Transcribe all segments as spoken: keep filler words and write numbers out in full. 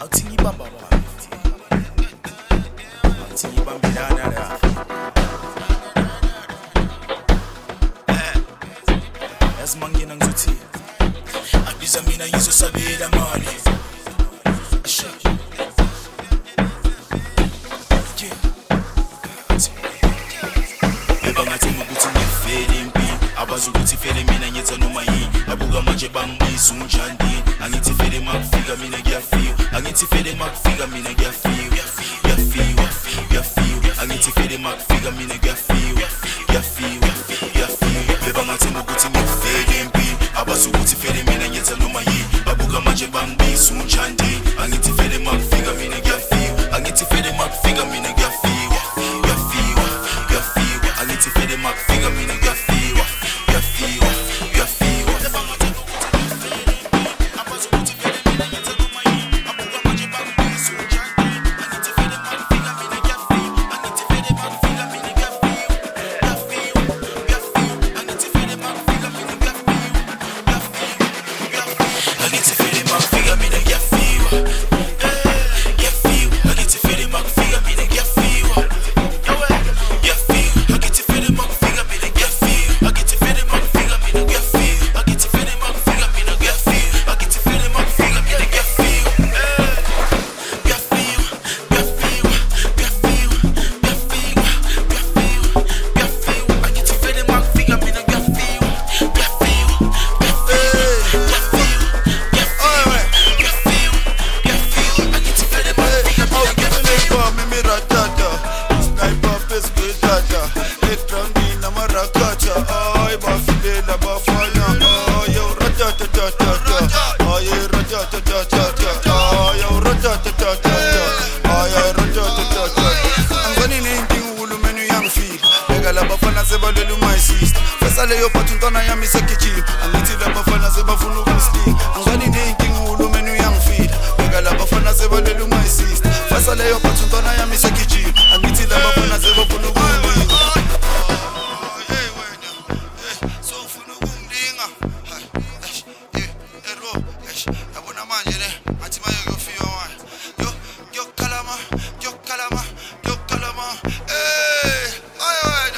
awuthini ibamba bani awuthini ibambelana la eh yazi mangena ngizothi abiza mina ngizosabela mali abazukuthi fele mina ngetha noma yini abuka manje bangibisa unjani angithi fele makufika mina ngiyafika angithi fele makufika mina ngiyafika ngiyafika ngiyafika angithi fele makufika mina ngiyafika ngiyafika ngiyafika beba ngathemba ukuthi ngifele empini abazukuthi fele mina ngetha noma yini abuka manje bangibisa unjani angithi fele makufika mina ngiyafika angithi fele makufika mina ngiyafika ngiyafika ngiyafika angithi fele makufika mina ngiyafika Sale yo pathuntwana yami sekijima angithi labafana sebafuna ukuslinga angani nenkinga uhulumeni uyangifila beka labafana sebalela my sister fasale yo pathuntwana yami sekijima angithi labafana sebafuna ukungilinga hey wena so ufuna ukungilinga hey ero yabona manje le athi maye kuyofika wena yo yo kalama yo kalama yo kalama eh ay wena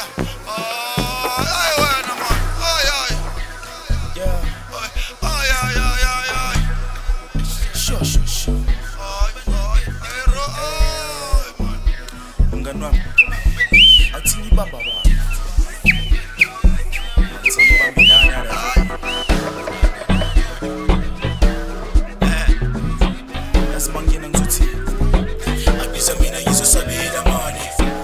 mngani wami awuthini ibamba bani awuthini ibambelana la eh yazi mangena ngizothi abiza mina ngizosabela mali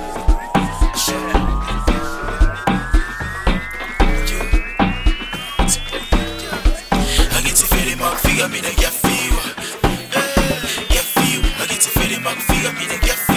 angithi fele makufika mina ngiyafika ngiyafika angithi fele makufika mina ngiyafika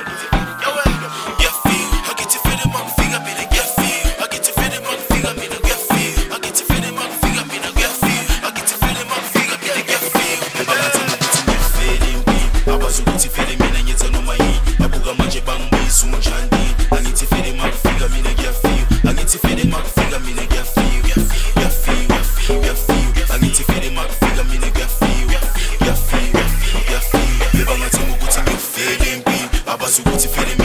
abazukuthi fele mina ngetha noma yini abuka manje bangibisa unjani angithi fele makufika mina ngiyafika angithi fele makufika mina ngiyafika ngiyafika ngiyafika angithi fele makufika mina ngiyafika ngiyafika ngiyafika beba ngathemba ukuthi ngifele empini abazukuthi fele